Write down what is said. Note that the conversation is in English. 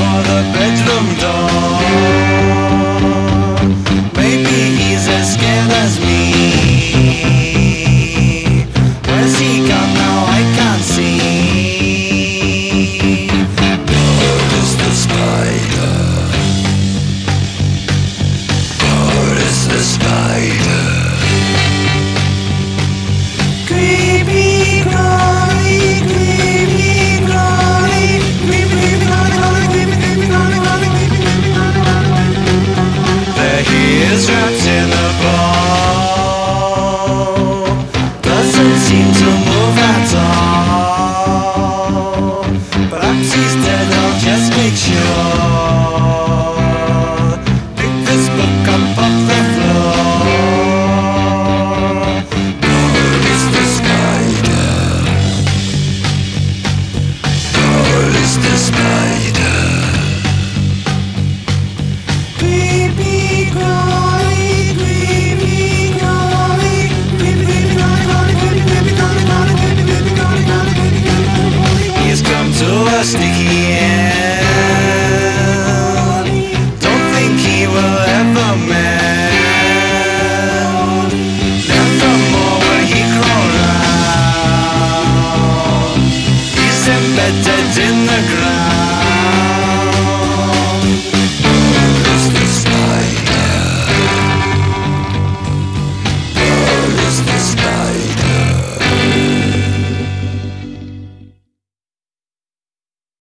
for the bedroom door. Maybe he's as scared as me. Where's he gone now? I can't see. God is the spider. God is the spider. Creepy crawly, creepy crawly, creepy crawly, creepy crawly, creepy crawly. There he is wrapped in a ball. Doesn't seem to move at all. Perhaps he's dead, I'll just make sure.